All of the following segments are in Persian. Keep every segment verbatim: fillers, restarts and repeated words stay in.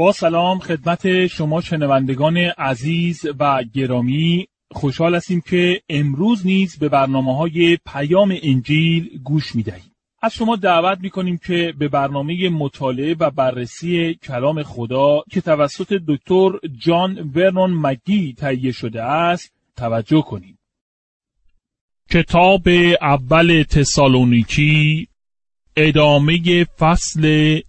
با سلام خدمت شما شنوندگان عزیز و گرامی، خوشحال هستیم که امروز نیز به برنامه‌های پیام انجیل گوش می‌دهید. از شما دعوت می‌کنیم که به برنامه مطالعه و بررسی کلام خدا که توسط دکتر جان ورنون مگی تهیه شده است توجه کنید. کتاب اول تسالونیکی، ادامه فصل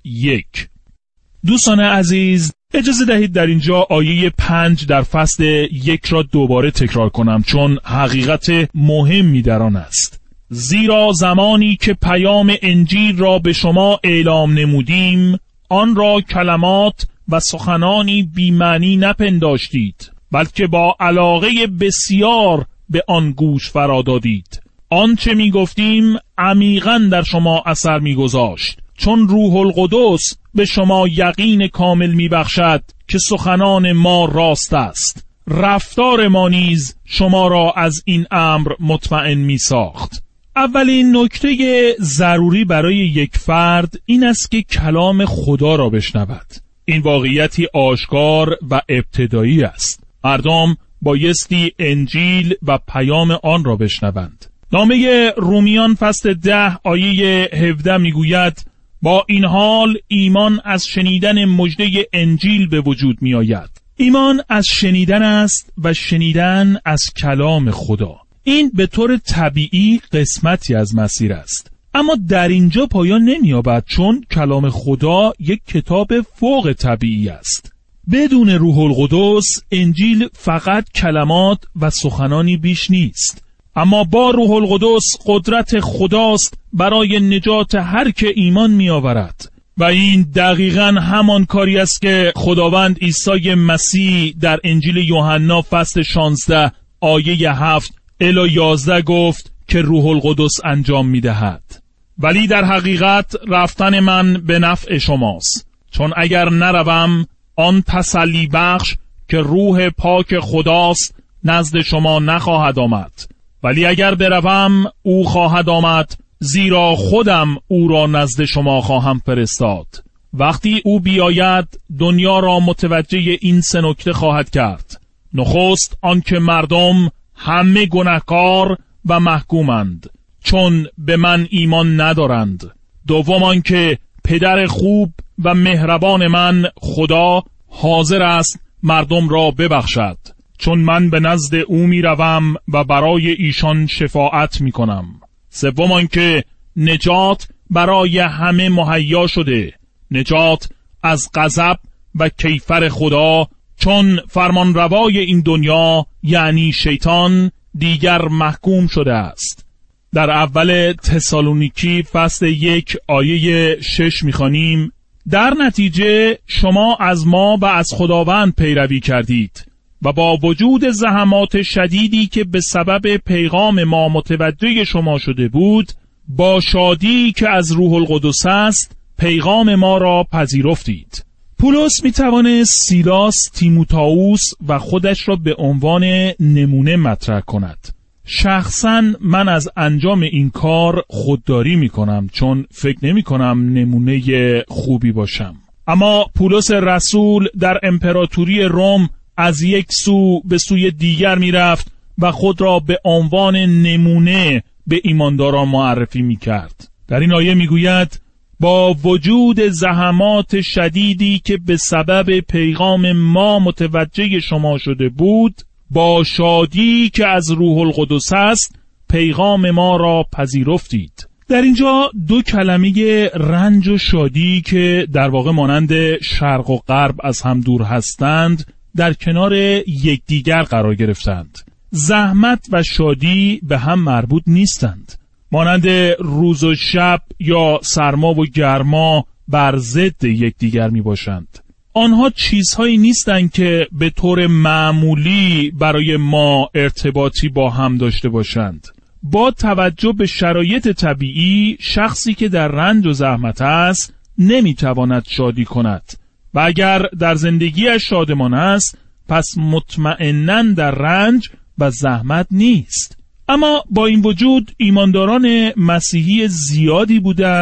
یک. دوستان عزیز، اجازه دهید در اینجا آیه پنج در فصل یک را دوباره تکرار کنم، چون حقیقت مهمی در آن است. زیرا زمانی که پیام انجیل را به شما اعلام نمودیم، آن را کلمات و سخنانی بی‌معنی نپنداشتید، بلکه با علاقه بسیار به آن گوش فرا دادید. آنچه می گفتیم عمیقاً در شما اثر می گذاشت، چون روح القدس به شما یقین کامل می بخشد که سخنان ما راست است. رفتار ما نیز شما را از این امر مطمئن می ساخت. اولین نکته ضروری برای یک فرد این است که کلام خدا را بشنود. این واقعیتی آشکار و ابتدایی است. مردم بایستی انجیل و پیام آن را بشنوند. نامه رومیان فصل ده آیه هفده می گوید: با این حال ایمان از شنیدن مژده انجیل به وجود می آید. ایمان از شنیدن است و شنیدن از کلام خدا. این به طور طبیعی قسمتی از مسیر است. اما در اینجا پایان نمی‌یابد، چون کلام خدا یک کتاب فوق طبیعی است. بدون روح القدس انجیل فقط کلمات و سخنانی بیش نیست. اما با روح القدس قدرت خداست برای نجات هر که ایمان می آورد. و این دقیقاً همان کاری است که خداوند عیسی مسیح در انجیل یوحنا فصل شانزده آیه هفت الی یازده گفت که روح القدس انجام می دهد. ولی در حقیقت رفتن من به نفع شماست، چون اگر نروم آن تسلی بخش که روح پاک خداست نزد شما نخواهد آمد. ولی اگر بروم او خواهد آمد، زیرا خودم او را نزد شما خواهم فرستاد. وقتی او بیاید دنیا را متوجه این سه نکته خواهد کرد. نخست آنکه مردم همه گناهکار و محکومند، چون به من ایمان ندارند. دوم آنکه پدر خوب و مهربان من خدا حاضر است مردم را ببخشد، چون من به نزد او می روم و برای ایشان شفاعت می کنم. سوم آنکه نجات برای همه مهیا شده، نجات از غضب و کیفر خدا، چون فرمانروای این دنیا یعنی شیطان دیگر محکوم شده است. در اول تسالونیکی فصل یک آیه شش می‌خوانیم: در نتیجه شما از ما و از خداوند پیروی کردید و با وجود زحمات شدیدی که به سبب پیغام ما متوجه شما شده بود، با شادی که از روح القدس است پیغام ما را پذیرفتید. پولس میتوانه سیلاس، تیموتائوس و خودش را به عنوان نمونه مطرح کند. شخصاً من از انجام این کار خودداری میکنم، چون فکر نمی کنم نمونه خوبی باشم. اما پولس رسول در امپراتوری روم از یک سو به سوی دیگر میرفت و خود را به عنوان نمونه به ایمانداران معرفی میکرد. در این آیه میگوید: با وجود زحمات شدیدی که به سبب پیغام ما متوجه شما شده بود، با شادی که از روح القدس است پیغام ما را پذیرفتید. در اینجا دو کلمه رنج و شادی که در واقع مانند شرق و غرب از هم دور هستند در کنار یکدیگر قرار گرفتند. زحمت و شادی به هم مربوط نیستند. مانند روز و شب یا سرما و گرما بر ضد یکدیگر می باشند. آنها چیزهایی نیستند که به طور معمولی برای ما ارتباطی با هم داشته باشند. با توجه به شرایط طبیعی، شخصی که در رنج و زحمت است نمیتواند شادی کند و اگر در زندگیش شادمان است پس مطمئناً در رنج و زحمت نیست. اما با این وجود ایمانداران مسیحی زیادی بودند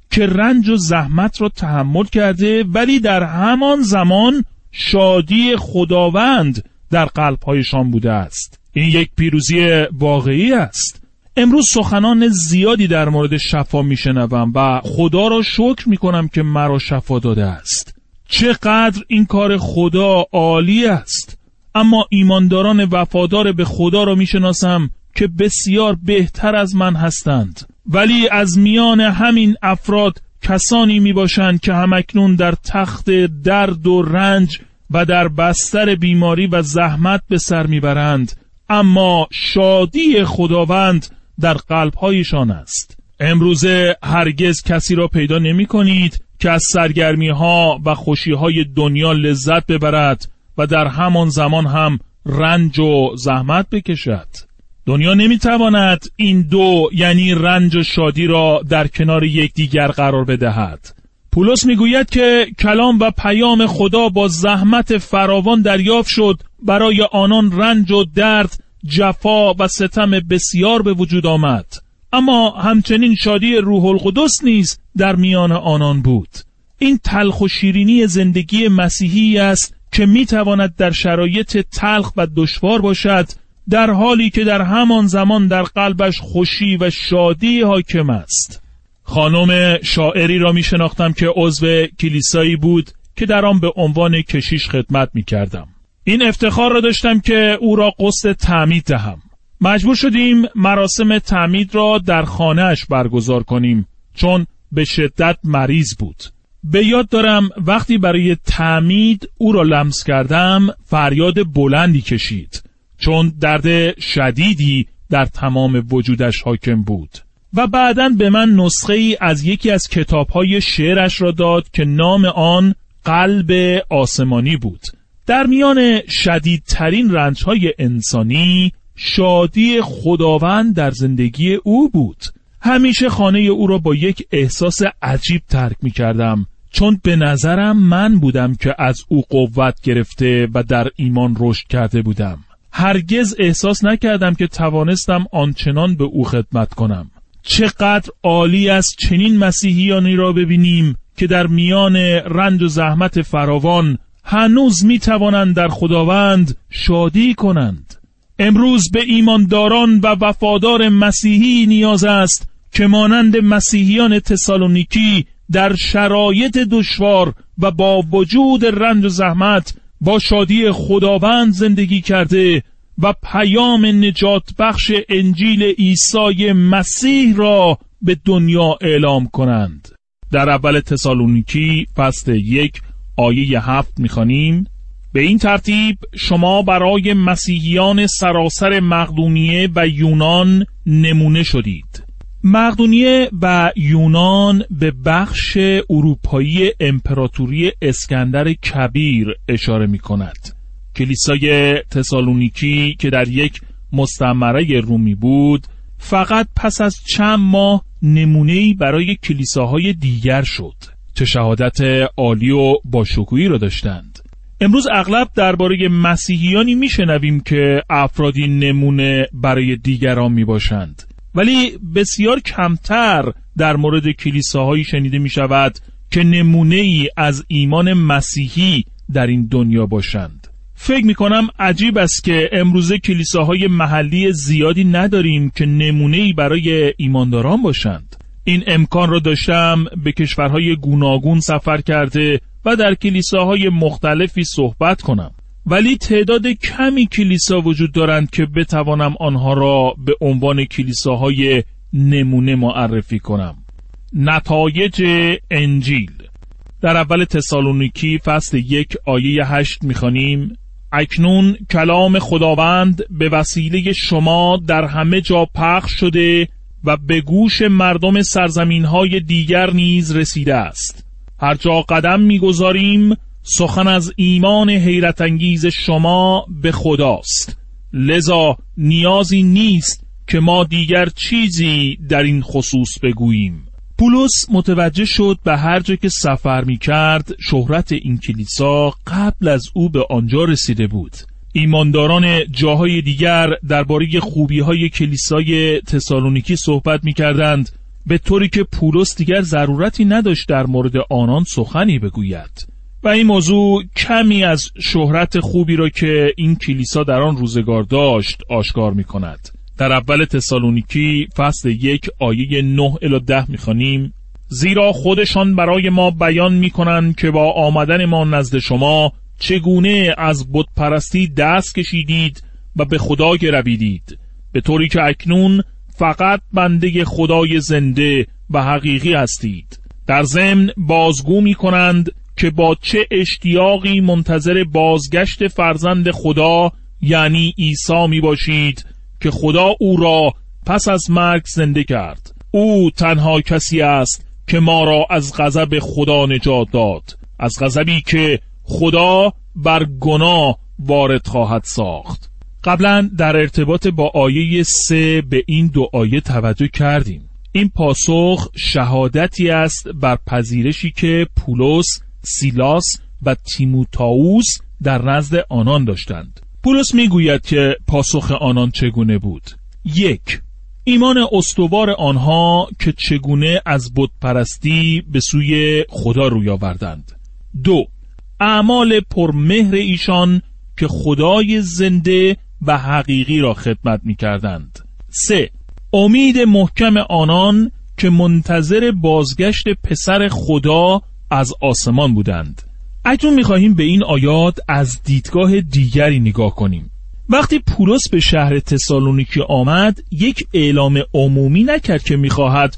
که رنج و زحمت را تحمل کرده، ولی در همان زمان شادی خداوند در قلب‌هایشان بوده است. این یک پیروزی واقعی است. امروز سخنان زیادی در مورد شفا میشنوم و خدا را شکر میکنم که مرا شفا داده است. چقدر این کار خدا عالی است. اما ایمانداران وفادار به خدا را میشناسم که بسیار بهتر از من هستند، ولی از میان همین افراد کسانی میباشند که همکنون در تخت درد و رنج و در بستر بیماری و زحمت به سر میبرند، اما شادی خداوند در قلب‌هایشان است. امروزه هرگز کسی را پیدا نمی کنید که از سرگرمی‌ها و خوشی‌های دنیا لذت ببرد و در همان زمان هم رنج و زحمت بکشد. دنیا نمی‌تواند این دو، یعنی رنج و شادی را در کنار یکدیگر قرار بدهد. پولس میگوید که کلام و پیام خدا با زحمت فراوان دریافت شد، برای آنان رنج و درد، جفا و ستم بسیار به وجود آمد، اما همچنین شادی روح القدس نیز در میان آنان بود. این تلخ و شیرینی زندگی مسیحی است که میتواند در شرایط تلخ و دشوار باشد، در حالی که در همان زمان در قلبش خوشی و شادی حاکم است. خانم شاعری را می شناختم که عضو کلیسایی بود که در آن به عنوان کشیش خدمت می کردم. این افتخار را داشتم که او را قسط تعمید دهم. مجبور شدیم مراسم تعمید را در خانه‌اش برگزار کنیم، چون به شدت مریض بود. به یاد دارم وقتی برای تعمید او را لمس کردم فریاد بلندی کشید، چون درد شدیدی در تمام وجودش حاکم بود. و بعداً به من نسخه ای از یکی از کتاب‌های شعرش را داد که نام آن قلب آسمانی بود. در میان شدیدترین رنج‌های انسانی شادی خداوند در زندگی او بود. همیشه خانه او را با یک احساس عجیب ترک می کردم، چون به نظرم من بودم که از او قوت گرفته و در ایمان رشد کرده بودم. هرگز احساس نکردم که توانستم آنچنان به او خدمت کنم. چقدر عالی است چنین مسیحیانی را ببینیم که در میان رنج و زحمت فراوان هنوز می توانند در خداوند شادی کنند. امروز به ایمانداران و وفادار مسیحی نیاز است که مانند مسیحیان تسالونیکی در شرایط دشوار و با وجود رنج و زحمت با شادی خداوند زندگی کرده و پیام نجات بخش انجیل عیسی مسیح را به دنیا اعلام کنند. در اول تسالونیکی فصل یک آیه هفت می‌خوانیم: به این ترتیب شما برای مسیحیان سراسر مقدونیه و یونان نمونه شدید. مقدونیه و یونان به بخش اروپایی امپراتوری اسکندر کبیر اشاره می‌کند. کلیسای تسالونیکی که در یک مستعمره رومی بود، فقط پس از چند ماه نمونه‌ای برای کلیساهای دیگر شد. چه شهادت عالی و باشکوهی را داشتند. امروز اغلب درباره مسیحیانی میشنویم که افرادی نمونه برای دیگران میباشند، ولی بسیار کمتر در مورد کلیساهایی شنیده میشود که نمونه‌ای از ایمان مسیحی در این دنیا باشند. فکر میکنم عجیب است که امروزه کلیساهای محلی زیادی نداریم که نمونه‌ای برای ایمانداران باشند. این امکان را داشتم به کشورهای گوناگون سفر کرده و در کلیساهای مختلفی صحبت کنم، ولی تعداد کمی کلیسا وجود دارند که بتوانم آنها را به عنوان کلیساهای نمونه معرفی کنم. نتایج انجیل. در اول تسالونیکی فصل یک آیه هشت می‌خوانیم: اکنون کلام خداوند به وسیله شما در همه جا پخش شده و به گوش مردم سرزمین‌های دیگر نیز رسیده است. هر جا قدم می‌گذاریم سخن از ایمان حیرت انگیز شما به خداست، لذا نیازی نیست که ما دیگر چیزی در این خصوص بگوییم. پولس متوجه شد به هر جا که سفر می‌کرد شهرت این کلیسا قبل از او به آنجا رسیده بود. ایمانداران جاهای دیگر درباره خوبی‌های کلیسای تسالونیکی صحبت می‌کردند به طوری که پولس دیگر ضرورتی نداشت در مورد آنان سخنی بگوید. و این موضوع کمی از شهرت خوبی را که این کلیسا در آن روزگار داشت آشکار می کند. در اول تسالونیکی فصل یک آیه نه الی ده می خوانیم: زیرا خودشان برای ما بیان می کنند که با آمدن ما نزد شما چگونه از بت پرستی دست کشیدید و به خدا گرویدید، به طوری که اکنون فقط بنده خدای زنده و حقیقی هستید. در ضمن بازگو می کنند که با چه اشتیاقی منتظر بازگشت فرزند خدا یعنی عیسی می باشید که خدا او را پس از مرگ زنده کرد. او تنها کسی است که ما را از غضب خدا نجات داد، از غضبی که خدا بر گناه وارد خواهد ساخت. قبلا در ارتباط با آیه سه به این دو آیه توجه کردیم. این پاسخ شهادتی است بر پذیرشی که پولس، سیلاس و تیموتائوس در نزد آنان داشتند. پولس میگوید که پاسخ آنان چگونه بود. یک، ایمان استوار آنها که چگونه از بت پرستی به سوی خدا روی آوردند. دو، اعمال پرمهر ایشان که خدای زنده و حقیقی را خدمت می کردند. سه، امید محکم آنان که منتظر بازگشت پسر خدا از آسمان بودند. اکنون می خواهیم به این آیات از دیدگاه دیگری نگاه کنیم. وقتی پولس به شهر تسالونیکی آمد، یک اعلام عمومی نکرد که می خواهد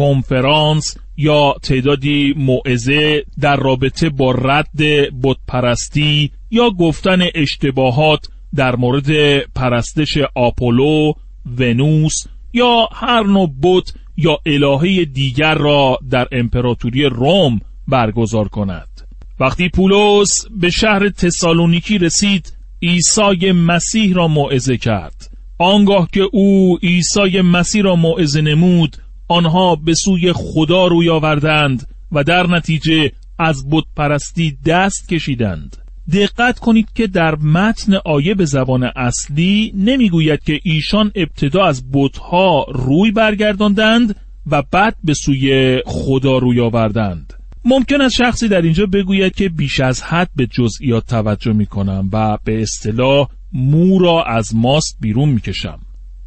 کنفرانس یا تعدادی موعظه در رابطه با رد بت پرستی یا گفتن اشتباهات در مورد پرستش آپولو، ونوس یا هر نوع بت یا الهه دیگر را در امپراتوری روم برگزار کند. وقتی پولس به شهر تسالونیکی رسید، عیسی مسیح را موعظه کرد. آنگاه که او عیسی مسیح را موعظه نمود، آنها به سوی خدا روی آوردند و در نتیجه از بت پرستی دست کشیدند. دقت کنید که در متن آیه به زبان اصلی نمیگوید که ایشان ابتدا از بت‌ها روی برگرداندند و بعد به سوی خدا روی آوردند. ممکن است شخصی در اینجا بگوید که بیش از حد به جزئیات توجه میکنم و به اصطلاح مو را از ماست بیرون میکشم.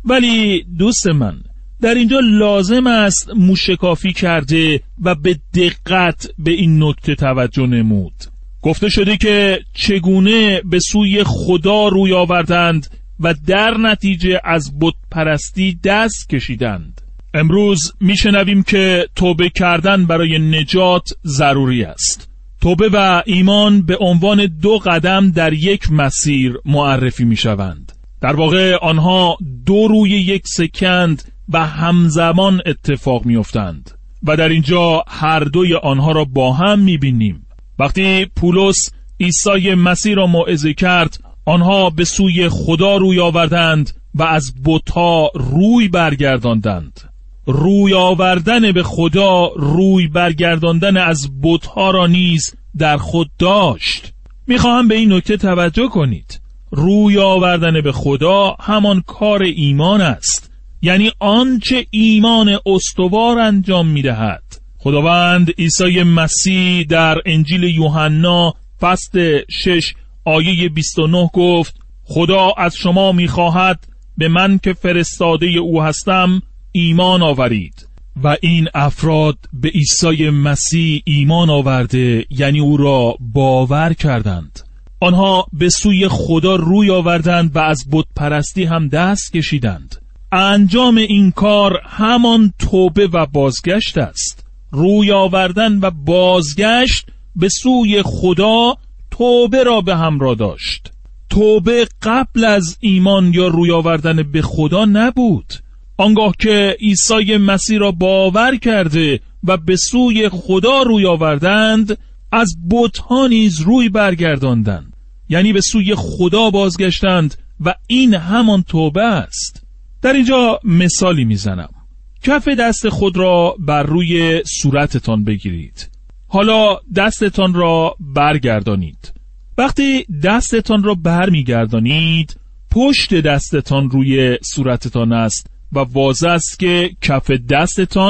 ولی دوست من، در اینجا لازم است موشکافی کرده و به دقت به این نکته توجه نمود. گفته شده که چگونه به سوی خدا روی آوردند و در نتیجه از بت پرستی دست کشیدند. امروز میشنویم که توبه کردن برای نجات ضروری است. توبه و ایمان به عنوان دو قدم در یک مسیر معرفی میشوند. در واقع آنها دو روی یک سکند و همزمان اتفاق میافتند و در اینجا هر دوی آنها را با هم میبینیم. وقتی پولس عیسی مسیح را موعظه کرد، آنها به سوی خدا روی آوردند و از بت‌ها روی برگرداندند. روی آوردن به خدا روی برگرداندن از بت‌ها را نیز در خود داشت. میخواهم به این نکته توجه کنید. روی آوردن به خدا همان کار ایمان است، یعنی آنچه ایمان استوار انجام میدهد. خداوند عیسی مسیح در انجیل یوحنا فصل شش آیه بیست و نه گفت: خدا از شما میخواهد به من که فرستاده او هستم ایمان آورید. و این افراد به عیسی مسیح ایمان آورده، یعنی او را باور کردند. آنها به سوی خدا روی آوردند و از بت پرستی هم دست کشیدند. انجام این کار همان توبه و بازگشت است. روی آوردن و بازگشت به سوی خدا توبه را به همراه داشت. توبه قبل از ایمان یا روی آوردن به خدا نبود. آنگاه که عیسی مسیح را باور کرده و به سوی خدا روی آوردند، از بت‌ها نیز روی برگرداندند، یعنی به سوی خدا بازگشتند و این همان توبه است. در اینجا مثالی میزنم. کف دست خود را بر روی صورتتان بگیرید. حالا دستتان را برگردانید. وقتی دستتان را برمیگردانید، پشت دستتان روی صورتتان است و واضح است که کف دستتان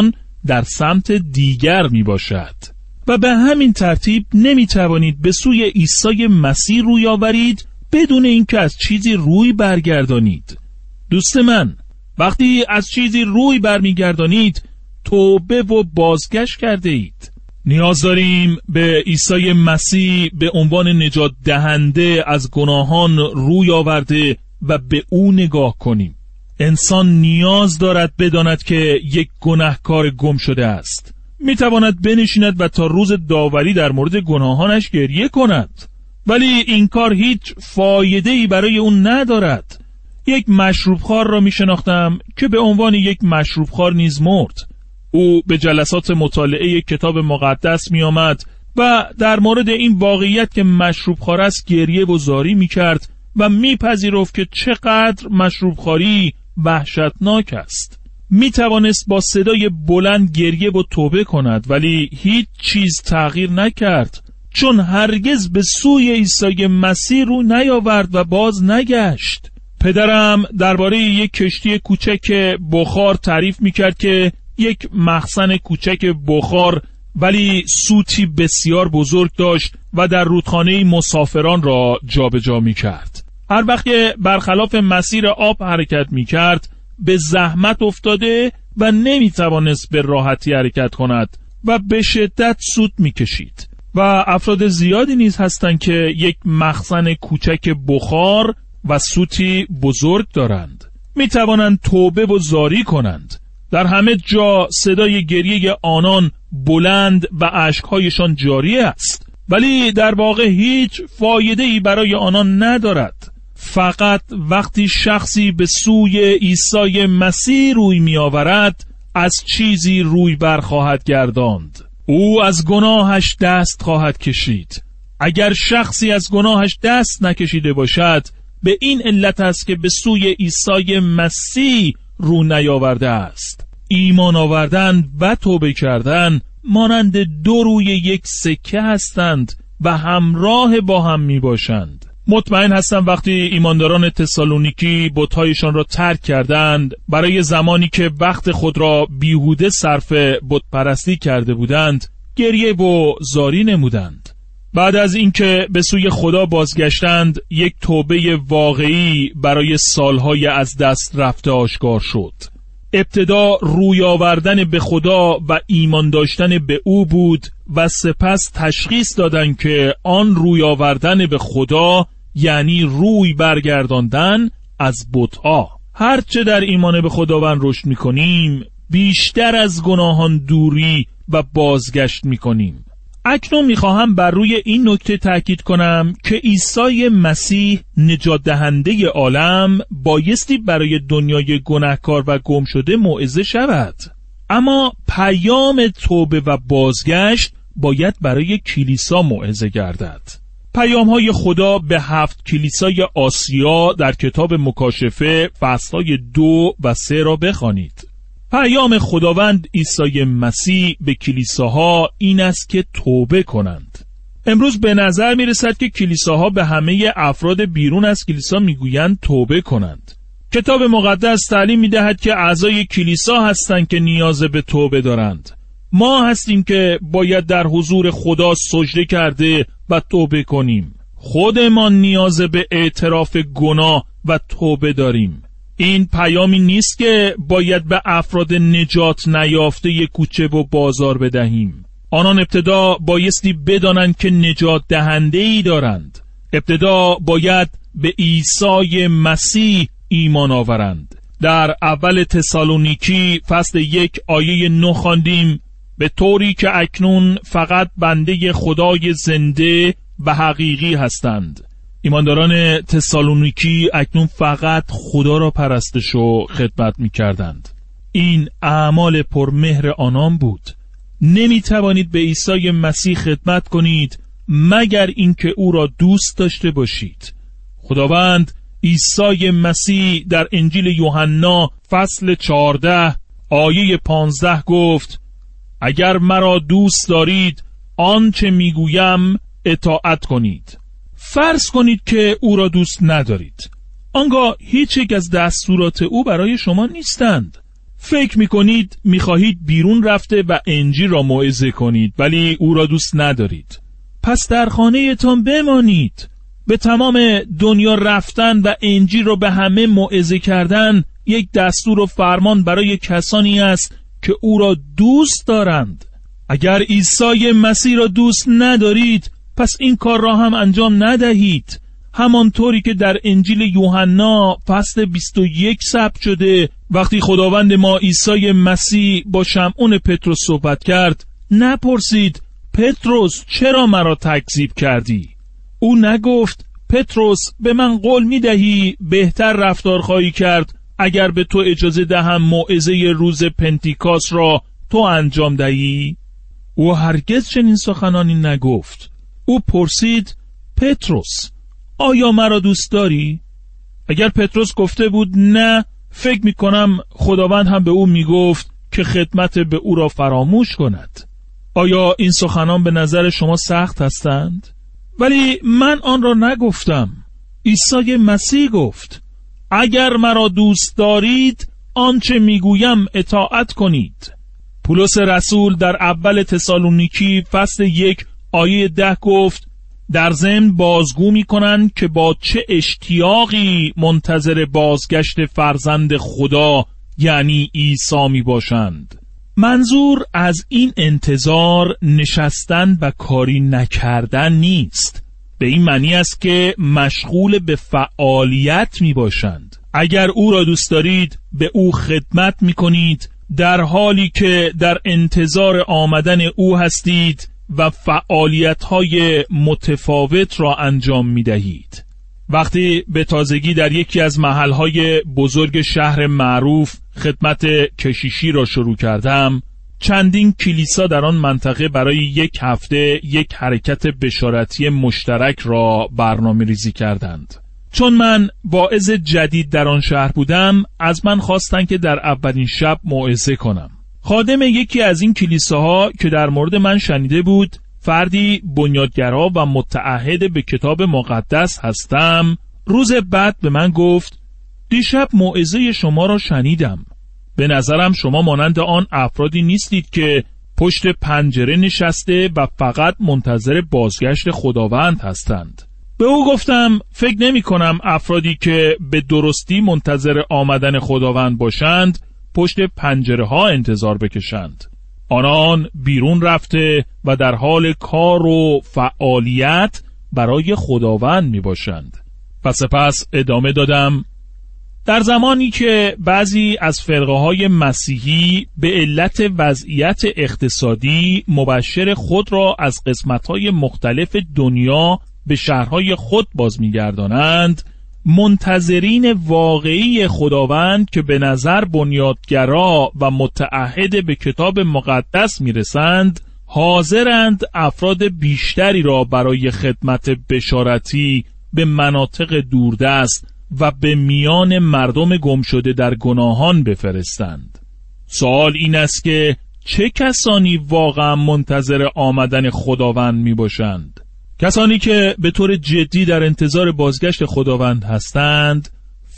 در سمت دیگر می باشد و به همین ترتیب نمی توانید به سوی عیسی مسیح روی آورید بدون اینکه از چیزی روی برگردانید. دوست من، وقتی از چیزی روی برمیگردانید توبه و بازگشت کرده اید. نیاز داریم به عیسی مسیح به عنوان نجات دهنده از گناهان روی آورده و به او نگاه کنیم. انسان نیاز دارد بداند که یک گناهکار گم شده است. میتواند بنشیند و تا روز داوری در مورد گناهانش گریه کند، ولی این کار هیچ فایده‌ای برای اون ندارد. یک مشروبخوار را میشناختم که به عنوان یک مشروبخوار نیز مرد. او به جلسات مطالعه کتاب مقدس می آمد و در مورد این واقعیت که مشروبخوار است گریه و زاری می کرد و می پذیرفت که چقدر مشروبخواری وحشتناک است. می توانست با صدای بلند گریه و توبه کند، ولی هیچ چیز تغییر نکرد، چون هرگز به سوی عیسی مسیح رو نیاورد و باز نگشت. پدرم درباره یک کشتی کوچک بخار تعریف می کرد که یک مخزن کوچک بخار ولی سوتی بسیار بزرگ داشت و در رودخانه مسافران را جابجا می کرد. هر وقت که برخلاف مسیر آب حرکت می کرد به زحمت افتاده و نمی توانست به راحتی حرکت کند و به شدت سوت می کشید. و افراد زیادی نیز هستند که یک مخزن کوچک بخار و سوتی بزرگ دارند. می توانند توبه و زاری کنند. در همه جا صدای گریه آنان بلند و اشکهایشان جاری است، ولی در واقع هیچ فایده‌ای برای آنان ندارد. فقط وقتی شخصی به سوی عیسی مسیح روی می آورد از چیزی روی برخواهد گرداند. او از گناهش دست خواهد کشید. اگر شخصی از گناهش دست نکشیده باشد به این علت است که به سوی عیسی مسیح رو نیاورده است. ایمان آوردن و توبه کردن مانند دو روی یک سکه هستند و همراه با هم می باشند. مطمئن هستم وقتی ایمانداران تسالونیکی بت‌هایشان را ترک کردند، برای زمانی که وقت خود را بیهوده صرف بت پرستی کرده بودند گریه و زاری نمودند. بعد از اینکه به سوی خدا بازگشتند یک توبه واقعی برای سالهای از دست رفته آشکار شد. ابتدا روی آوردن به خدا و ایمان داشتن به او بود و سپس تشخیص دادند که آن روی آوردن به خدا یعنی روی برگرداندن از بت‌ها. هرچه در ایمان به خداوند رشد می‌کنیم بیشتر از گناهان دوری و بازگشت می‌کنیم. اکنون میخواهم بر روی این نکته تأکید کنم که عیسی مسیح نجات دهنده عالم بایستی برای دنیای گناهکار و گم شده موعظه شود، اما پیام توبه و بازگشت باید برای کلیسا موعظه گردد. پیام های خدا به هفت کلیسای آسیا در کتاب مکاشفه فصلهای دو و سه را بخوانید. پیام خداوند عیسی مسیح به کلیساها این است که توبه کنند. امروز به نظر می رسد که کلیساها به همه افراد بیرون از کلیسا می گویند توبه کنند. کتاب مقدس تعلیم می دهد که اعضای کلیسا هستند که نیاز به توبه دارند. ما هستیم که باید در حضور خدا سجده کرده و توبه کنیم. خودمان نیاز به اعتراف گناه و توبه داریم. این پیامی نیست که باید به افراد نجات نیافته کوچه و بازار بدهیم. آنان ابتدا بایستی بدانند که نجات دهنده ای دارند. ابتدا باید به عیسی مسیح ایمان آورند. در اول تسالونیکی فصل یک آیه نه خواندیم: به طوری که اکنون فقط بنده خدای زنده و حقیقی هستند. ایمانداران تسالونیکی اکنون فقط خدا را پرستش و خدمت می کردند. این اعمال پرمهر آنان بود. نمی توانید به عیسی مسیح خدمت کنید مگر اینکه او را دوست داشته باشید. خداوند عیسی مسیح در انجیل یوحنا فصل چهارده آیه پانزده گفت: اگر مرا دوست دارید آنچه میگویم اطاعت کنید. فرض کنید که او را دوست ندارید. آنگاه هیچ یک از دستورات او برای شما نیستند. فکر میکنید میخواهید بیرون رفته و انجیل را موعظه کنید، ولی او را دوست ندارید. پس در خانه‌تان بمانید. به تمام دنیا رفتن و انجیل را به همه موعظه کردن یک دستور و فرمان برای کسانی است که او را دوست دارند. اگر عیسی مسیح را دوست ندارید، پس این کار را هم انجام ندهید. همانطوری که در انجیل یوحنا فصل بیست و یک ثبت شده، وقتی خداوند ما عیسی مسیح با شمعون پتروس صحبت کرد، نپرسید پتروس چرا مرا تکذیب کردی؟ او نگفت پتروس به من قول میدهی بهتر رفتار خواهی کرد اگر به تو اجازه دهم موعظه روز پنتیکاست را تو انجام دهی؟ او هرگز چنین سخنانی نگفت. او پرسید پتروس آیا مرا دوست داری؟ اگر پتروس گفته بود نه، فکر می کنم خداوند هم به او می گفت که خدمت به او را فراموش کند. آیا این سخنان به نظر شما سخت هستند؟ ولی من آن را نگفتم. عیسی مسیح گفت اگر مرا دوست دارید آنچه می گویم اطاعت کنید. پولس رسول در اول تسالونیکی فصل یک آیه ده گفت در ضمن بازگو می کنند که با چه اشتیاقی منتظر بازگشت فرزند خدا یعنی عیسی می باشند. منظور از این انتظار نشستن و کاری نکردن نیست. به این معنی است که مشغول به فعالیت می باشند. اگر او را دوست دارید به او خدمت می کنید در حالی که در انتظار آمدن او هستید و فعالیت‌های متفاوت را انجام می‌دهید. وقتی به تازگی در یکی از محل‌های بزرگ شهر معروف خدمت کشیشی را شروع کردم، چندین کلیسا در آن منطقه برای یک هفته یک حرکت بشارتی مشترک را برنامه‌ریزی کردند. چون من واعظ جدید در آن شهر بودم، از من خواستند که در اولین شب موعظه کنم. خادم یکی از این کلیساها که در مورد من شنیده بود فردی بنیادگرا و متعهد به کتاب مقدس هستم، روز بعد به من گفت دیشب موعظه شما را شنیدم. به نظرم شما مانند آن افرادی نیستید که پشت پنجره نشسته و فقط منتظر بازگشت خداوند هستند. به او گفتم فکر نمی کنم افرادی که به درستی منتظر آمدن خداوند باشند پشت پنجره ها انتظار بکشند. آنان بیرون رفته و در حال کار و فعالیت برای خداوند می باشند. و سپس ادامه دادم در زمانی که بعضی از فرقه های مسیحی به علت وضعیت اقتصادی مبشر خود را از قسمت های مختلف دنیا به شهرهای خود باز می گردانند، منتظرین واقعی خداوند که به نظر بنیادگرا و متعهد به کتاب مقدس میرسند، حاضرند افراد بیشتری را برای خدمت بشارتی به مناطق دوردست و به میان مردم گم شده در گناهان بفرستند. سوال این است که چه کسانی واقعا منتظر آمدن خداوند می باشند؟ کسانی که به طور جدی در انتظار بازگشت خداوند هستند،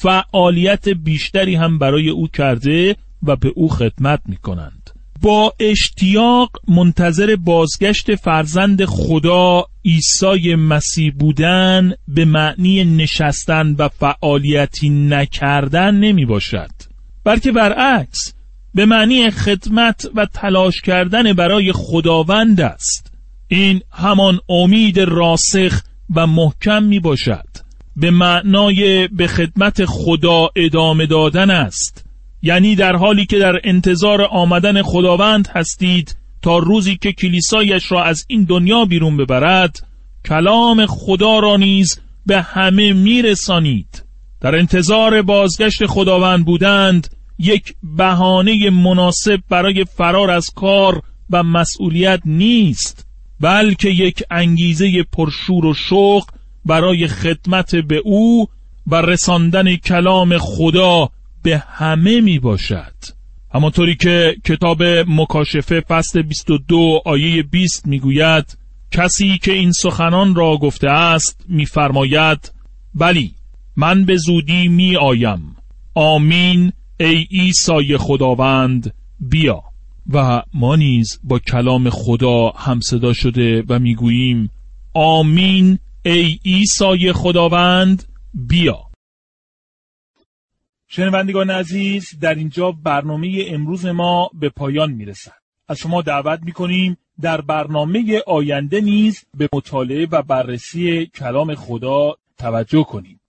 فعالیت بیشتری هم برای او کرده و به او خدمت می کنند. با اشتیاق منتظر بازگشت فرزند خدا عیسی مسیح بودن به معنی نشستن و فعالیتی نکردن نمی باشد، بلکه برعکس به معنی خدمت و تلاش کردن برای خداوند است. این همان امید راسخ و محکم می باشد، به معنای به خدمت خدا ادامه دادن است. یعنی در حالی که در انتظار آمدن خداوند هستید تا روزی که کلیسایش را از این دنیا بیرون ببرد، کلام خدا را نیز به همه میرسانید. در انتظار بازگشت خداوند بودند یک بهانه مناسب برای فرار از کار و مسئولیت نیست، بلکه یک انگیزه پرشور و شوق برای خدمت به او و رساندن کلام خدا به همه می باشد. همانطوری که کتاب مکاشفه فصل بیست و دو آیه بیست می گوید کسی که این سخنان را گفته است می فرماید بلی من به زودی می آیم، آمین ای عیسی خداوند بیا. و ما نیز با کلام خدا همصدا شده و میگوییم آمین ای عیسی خداوند بیا. شنوندگان عزیز، در اینجا برنامه امروز ما به پایان میرسد. از شما دعوت میکنیم در برنامه آینده نیز به مطالعه و بررسی کلام خدا توجه کنید.